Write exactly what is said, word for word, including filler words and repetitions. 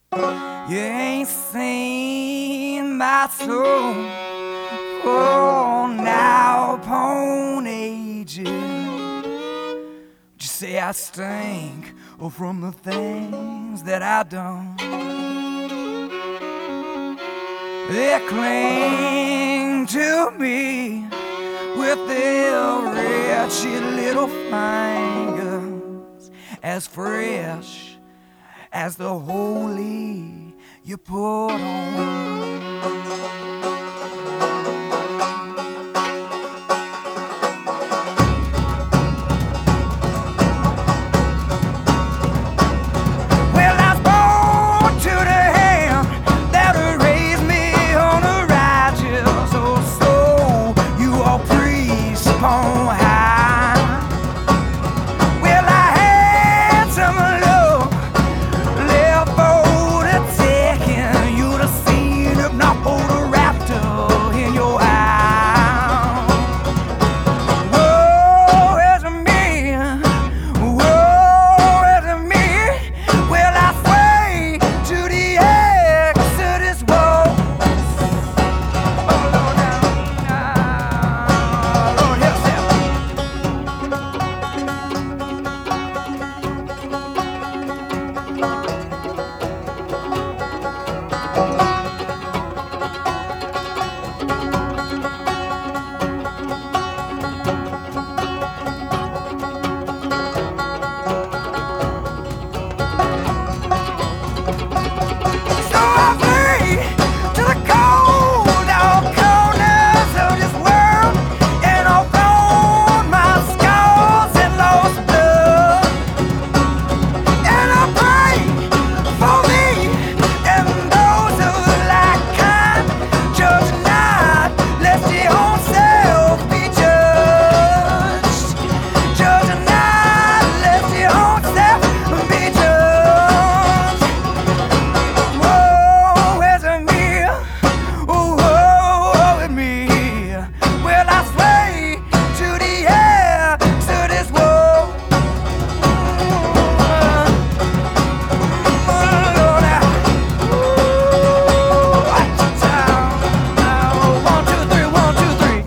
You ain't seen my soul for now upon ages. Just say I stink or from the things that I done. They cling to me with their wretched little fingers, as fresh as the holy you put on.